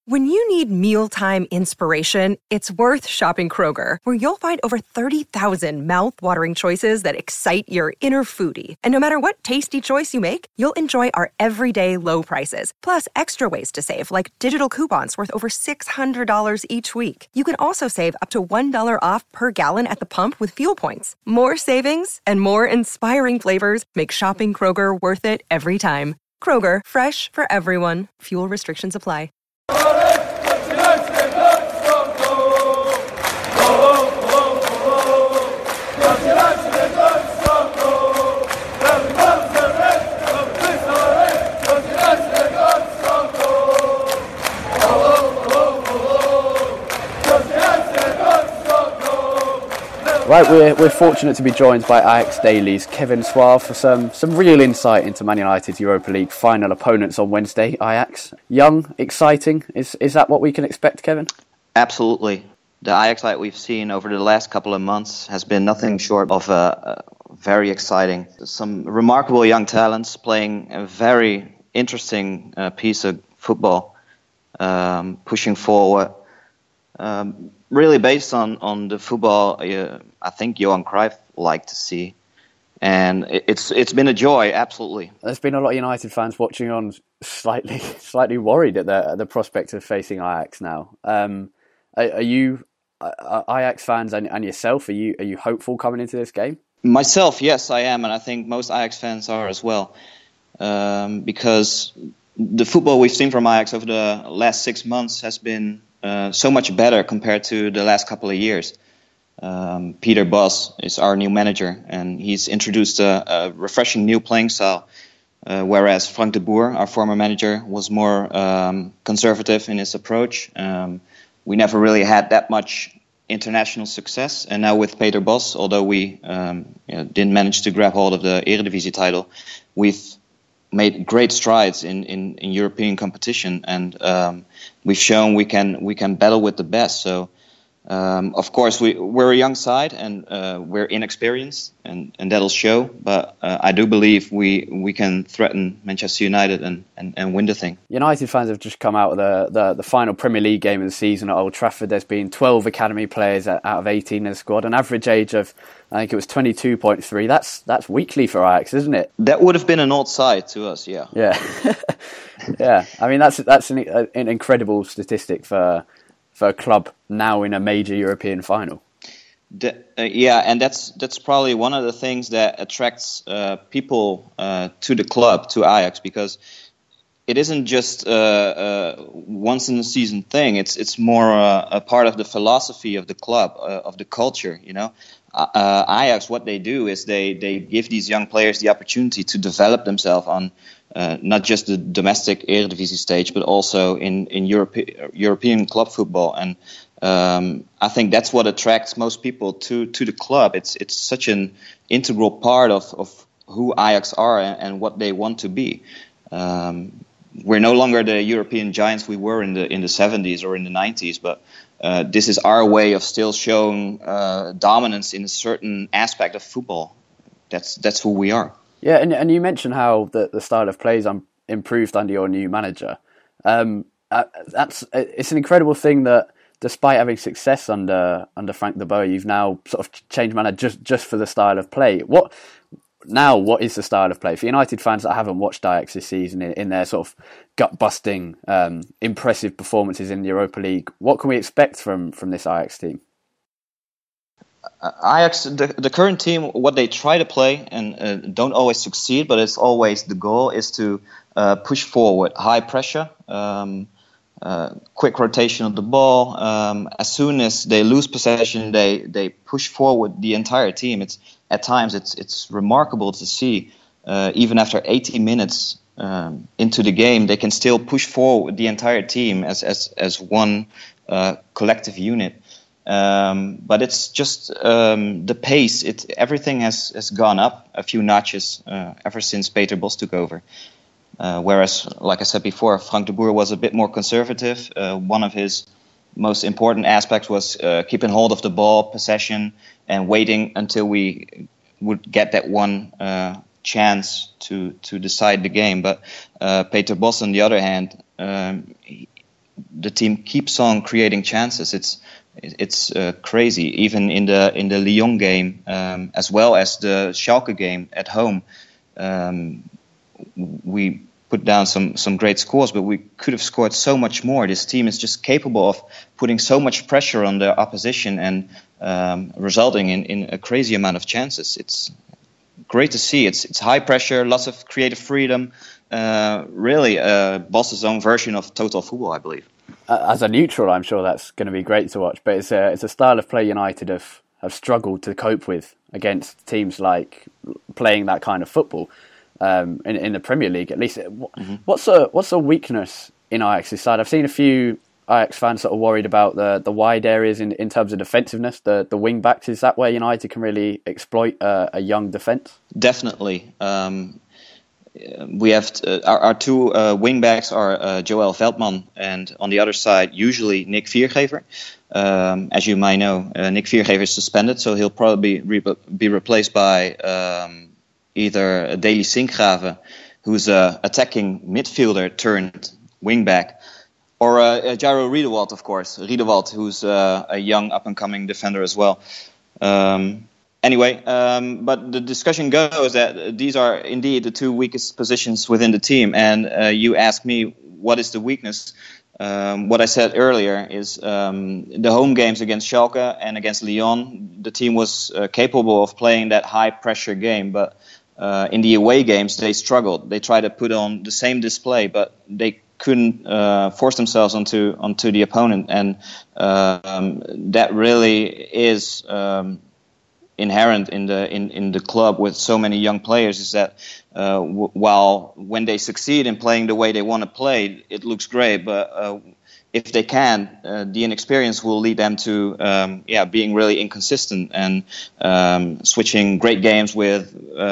When you need mealtime inspiration, it's worth shopping Kroger, where you'll find over 30,000 mouth-watering choices that excite your inner foodie. And no matter what tasty choice you make, you'll enjoy our everyday low prices, plus extra ways to save, like digital coupons worth over $600 each week. You can also save up to $1 off per gallon at the pump with fuel points. More savings and more inspiring flavors make shopping Kroger worth it every time. Kroger, fresh for everyone. Fuel restrictions apply. Right, we're fortunate to be joined by Ajax Daily's Kevin Suave for some real insight into Man United's Europa League final opponents on Wednesday. Ajax, young, exciting. Is that what we can expect, Kevin? Absolutely. The Ajax that we've seen over the last couple of months has been nothing short of very exciting. Some remarkable young talents playing a very interesting piece of football, pushing forward. Really based on the football I think Johan Cruyff liked to see. And it's been a joy, absolutely. There's been a lot of United fans watching on slightly worried at the prospect of facing Ajax now. Are you Ajax fans and yourself, are you hopeful coming into this game? Myself, yes, I am, and I think most Ajax fans are as well. Because the football we've seen from Ajax over the last 6 months has been so much better compared to the last couple of years. Peter Bos is our new manager, and he's introduced a refreshing new playing style, whereas Frank de Boer, our former manager, was more conservative in his approach. We never really had that much international success, and now with Peter Bos, although we didn't manage to grab hold of the Eredivisie title, we've made great strides in European competition, and we've shown we can battle with the best. So of course we're a young side, and we're inexperienced, and that'll show, but I do believe we can threaten Manchester United and win the thing. United fans have just come out of the final Premier League game of the season at Old Trafford. There's been 12 academy players out of 18 in the squad, an average age of, I think it was 22.3. That's weekly for Ajax, isn't it? That would have been an old side to us, yeah. Yeah. Yeah, I mean that's an incredible statistic for a club now in a major European final. Yeah, and that's probably one of the things that attracts people to the club, to Ajax, because it isn't just once in a season thing. It's more a part of the philosophy of the club, of the culture. You know, Ajax, what they do is they give these young players the opportunity to develop themselves on not just the domestic Eredivisie stage, but also in European club football. And I think that's what attracts most people to the club. It's such an integral part of who Ajax are and what they want to be. We're no longer the European giants we were in the 70s or in the 90s, but this is our way of still showing dominance in a certain aspect of football. That's who we are. Yeah, and you mentioned how the style of play is improved under your new manager. It's an incredible thing that despite having success under Frank de Boer, you've now sort of changed manager just for the style of play. What is the style of play for United fans that haven't watched Ajax this season in their sort of gut-busting, impressive performances in the Europa League? What can we expect from this Ajax team? Ajax, the current team, what they try to play and don't always succeed, but it's always the goal is to push forward, high pressure, quick rotation of the ball. As soon as they lose possession, they push forward the entire team. At times it's remarkable to see, even after 80 minutes into the game, they can still push forward the entire team as one collective unit. But it's just the pace. Everything has gone up a few notches ever since Peter Bos took over. Whereas, like I said before, Frank de Boer was a bit more conservative. One of his most important aspects was keeping hold of the ball, possession, and waiting until we would get that one chance to decide the game. But Peter Bos, on the other hand, the the team keeps on creating chances. It's crazy. Even in the Lyon game, as well as the Schalke game at home, we put down some great scores, but we could have scored so much more. This team is just capable of putting so much pressure on the opposition and resulting in a crazy amount of chances. It's great to see. It's high pressure, lots of creative freedom. Really, Bos's own version of total football, I believe. As a neutral, I'm sure that's going to be great to watch. But it's a style of play United have struggled to cope with against teams like playing that kind of football. In the Premier League, at least. What's a weakness in Ajax's side? I've seen a few Ajax fans sort of worried about the wide areas in terms of defensive-ness, the wing backs. Is that where United can really exploit a young defence? Definitely. We have our two wing backs are Joel Veldman, and on the other side usually Nick Viergever. As you might know, Nick Viergever is suspended, so he'll probably be replaced by either Daley Sinkgraven, who's a attacking midfielder turned wingback, or Jairo Riedewald, of course. Riedewald, who's a young up-and-coming defender as well. Anyway, but the discussion goes that these are indeed the two weakest positions within the team. And you asked me, what is the weakness? What I said earlier is the home games against Schalke and against Lyon, the team was capable of playing that high-pressure game, but in the away games, they struggled. They tried to put on the same display, but they couldn't force themselves onto the opponent, and that really is inherent in the club with so many young players. Is that while when they succeed in playing the way they want to play, it looks great, but if they can, the inexperience will lead them to being really inconsistent and switching great games with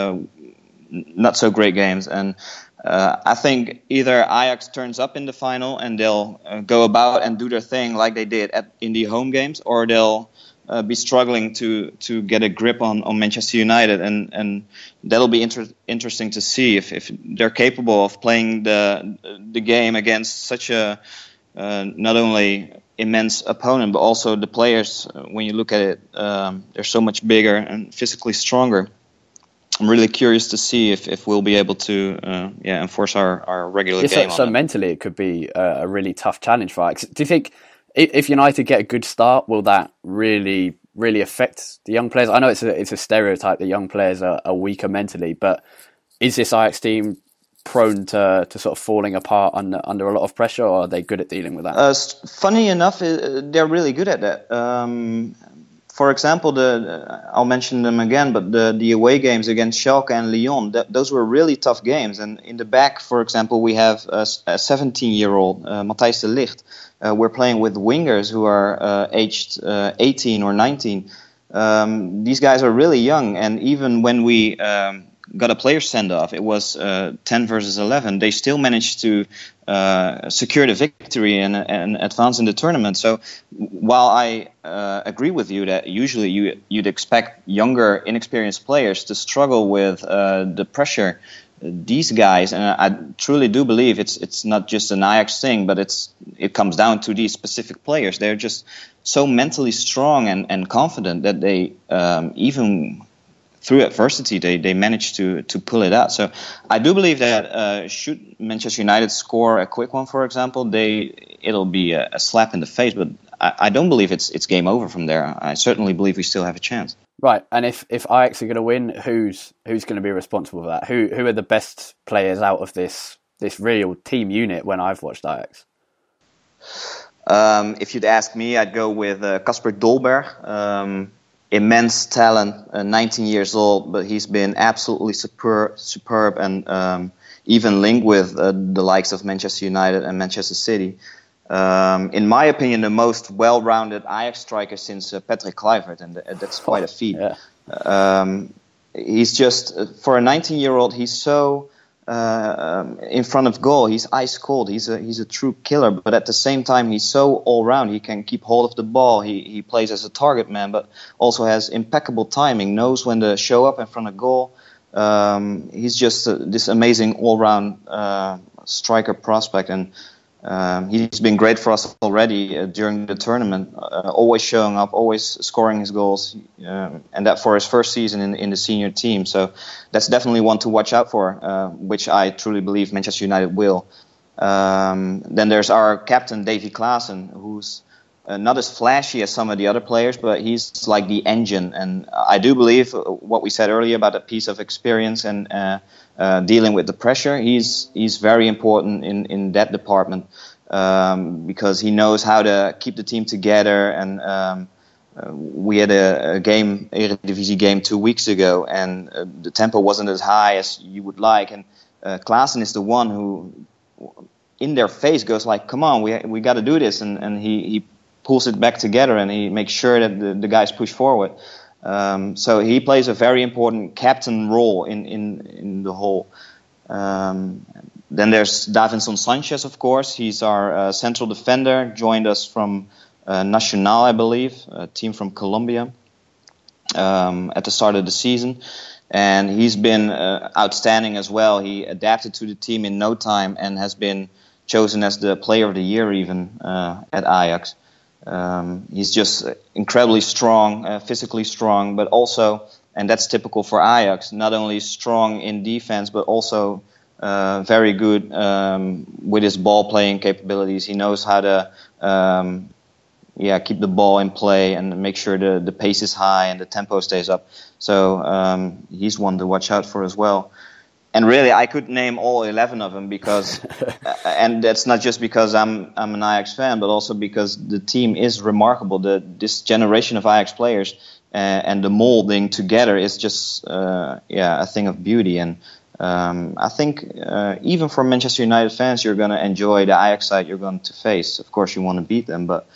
not so great games. And I think either Ajax turns up in the final and they'll go about and do their thing like they did in the home games, or they'll be struggling to get a grip on Manchester United, and that'll be interesting to see if they're capable of playing the game against such a not only immense opponent, but also the players. When you look at it, they're so much bigger and physically stronger. I'm really curious to see if we'll be able to enforce our regular game. So mentally, it could be a really tough challenge for Ajax. Do you think if United get a good start, will that really affect the young players? I know it's a stereotype that young players are weaker mentally, but is this Ajax team prone to sort of falling apart under a lot of pressure, or are they good at dealing with that? Funny enough, they're really good at that. For example, I'll mention them again, but the away games against Schalke and Lyon, those were really tough games. And in the back, for example, we have a 17-year-old, Matthijs de Ligt. We're playing with wingers who are aged 18 or 19. These guys are really young, and even when we got a player send-off, it was 10 versus 11. They still managed to secure the victory and advance in the tournament. So while I agree with you that usually you'd expect younger, inexperienced players to struggle with the pressure, these guys, and I truly do believe it's not just an Ajax thing, but it comes down to these specific players. They're just so mentally strong and confident that they even through adversity they manage to pull it out. So I do believe that should Manchester United score a quick one, for example, it'll be a slap in the face. But I don't believe it's game over from there. I certainly believe we still have a chance. Right, and if Ajax are going to win, who's going to be responsible for that? Who are the best players out of this real team unit when I've watched Ajax? If you'd ask me, I'd go with Kasper Dolberg. Immense talent, 19 years old, but he's been absolutely superb and even linked with the likes of Manchester United and Manchester City. In my opinion, the most well-rounded Ajax striker since Patrick Kluivert, and that's quite a feat. Yeah. He's just, for a 19-year-old, he's so in front of goal. He's ice cold. He's a true killer. But at the same time, he's so all-round. He can keep hold of the ball. He plays as a target man, but also has impeccable timing. Knows when to show up in front of goal. He's just this amazing all-round striker prospect, and He's been great for us already during the tournament, always showing up, always scoring his goals, and that for his first season in the senior team. So that's definitely one to watch out for, which I truly believe Manchester United will. Then there's our captain, Davy Klaassen, who's not as flashy as some of the other players, but he's like the engine. And I do believe what we said earlier about a piece of experience and dealing with the pressure. He's very important in that department because he knows how to keep the team together. And we had a Eredivisie game 2 weeks ago, and the tempo wasn't as high as you would like. And Klaassen is the one who, in their face, goes like, "Come on, we got to do this," and he pulls it back together, and he makes sure that the guys push forward. So he plays a very important captain role in the whole. Then there's Davinson Sanchez, of course. He's our central defender, joined us from Nacional, I believe, a team from Colombia, at the start of the season. And he's been outstanding as well. He adapted to the team in no time and has been chosen as the player of the year even at Ajax. He's just incredibly strong, physically strong, but also, and that's typical for Ajax, not only strong in defense, but also very good with his ball playing capabilities. He knows how to keep the ball in play and make sure the pace is high and the tempo stays up. So he's one to watch out for as well. And really, I could name all 11 of them because, and that's not just because I'm an Ajax fan, but also because the team is remarkable. This generation of Ajax players and the molding together is just a thing of beauty. And I think even for Manchester United fans, you're going to enjoy the Ajax side you're going to face. Of course, you want to beat them, but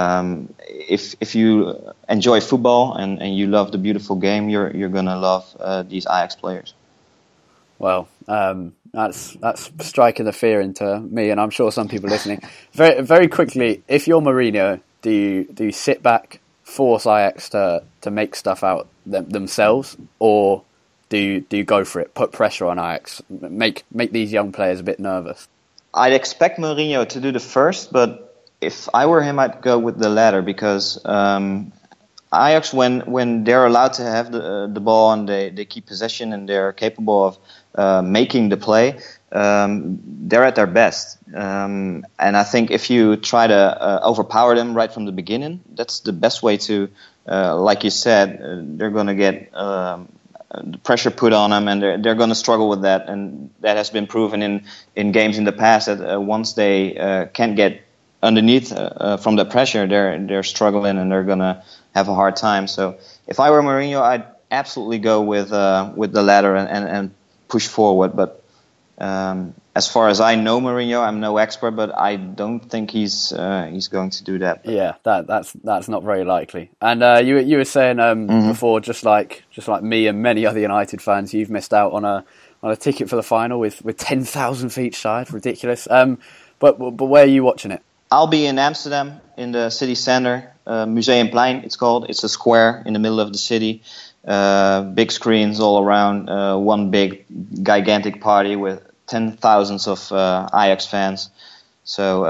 if you enjoy football and you love the beautiful game, you're going to love these Ajax players. Well, that's striking the fear into me, and I'm sure some people listening. Very, very quickly, if you're Mourinho, do you sit back, force Ajax to make stuff out themselves, or do you go for it, put pressure on Ajax, make these young players a bit nervous? I'd expect Mourinho to do the first, but if I were him, I'd go with the latter because Ajax, when they're allowed to have the ball and they keep possession and they're capable of making the play, they're at their best. And I think if you try to overpower them right from the beginning, that's the best way to, like you said, they're going to get the pressure put on them, and they're going to struggle with that. And that has been proven in games in the past that once they can't get underneath from the pressure, they're struggling and they're going to have a hard time. So if I were Mourinho, I'd absolutely go with the latter and push forward. But as far as I know Mourinho, I'm no expert, but I don't think he's going to do that. Yeah, that's not very likely. And you were saying before, just like me and many other United fans, you've missed out on a ticket for the final with 10,000 for each side. Ridiculous. But where are you watching it? I'll be in Amsterdam in the city center, Museumplein it's called. It's a square in the middle of the city. Big screens all around, one big gigantic party with 10,000s of Ajax fans. So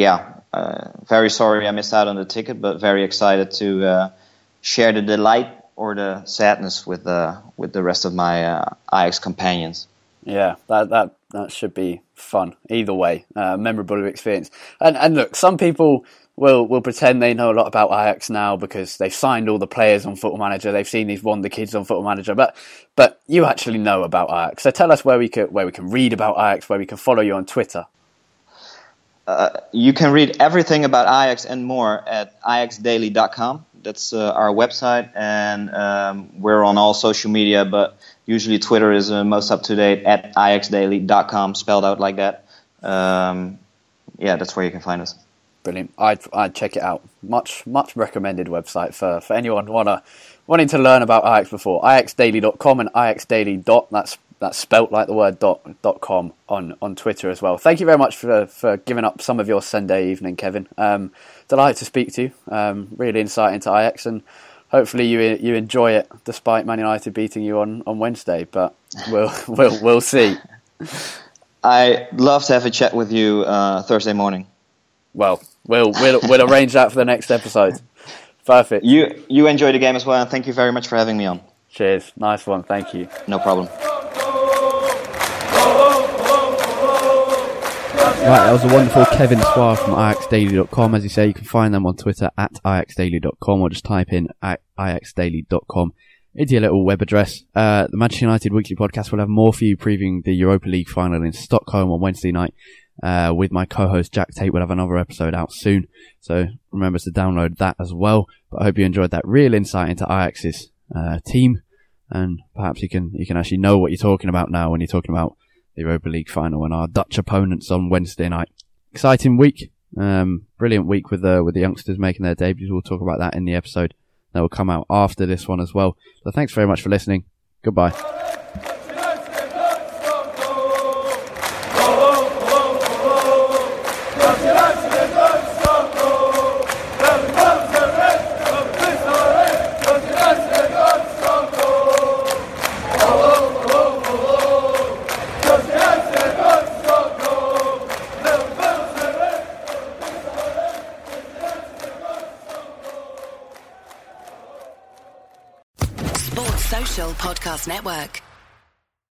very sorry I missed out on the ticket, but very excited to share the delight or the sadness with the rest of my Ajax companions. Yeah, that should be fun. Either way, memorable experience. And look, some people will pretend they know a lot about Ajax now because they've signed all the players on Football Manager. They've seen these wonder kids on Football Manager, but you actually know about Ajax. So tell us where we can read about Ajax, where we can follow you on Twitter. You can read everything about Ajax and more at ajaxdaily.com. That's our website, and we're on all social media, but usually Twitter is most up to date at ajaxdaily.com, spelled out like that. That's where you can find us. Brilliant. I'd check it out. Much recommended website for anyone wanting to learn about Ajax before. ajaxdaily.com and ajaxdaily. That's spelt like the word .com on Twitter as well. Thank you very much for giving up some of your Sunday evening, Kevin. Delighted to speak to you. Really insight into Ajax, and hopefully you enjoy it despite Man United beating you on Wednesday. But we'll see. I'd love to have a chat with you Thursday morning. Well, we'll arrange that for the next episode. Perfect. You enjoy the game as well, and thank you very much for having me on. Cheers. Nice one. Thank you. No problem. Right, that was a wonderful Kevin Suarez from AjaxDaily.com. As you say, you can find them on Twitter at AjaxDaily.com, or just type in AjaxDaily.com into your little web address. The Manchester United Weekly Podcast will have more for you, previewing the Europa League final in Stockholm on Wednesday night. With my co-host Jack Tate. We'll have another episode out soon, so remember to download that as well. But I hope you enjoyed that real insight into Ajax's team, and perhaps you can actually know what you're talking about now when you're talking about the Europa League final and our Dutch opponents on Wednesday night. Exciting week, brilliant week with the youngsters making their debuts. We'll talk about that in the episode that will come out after this one as well. So thanks very much for listening. Goodbye. Podcast Network.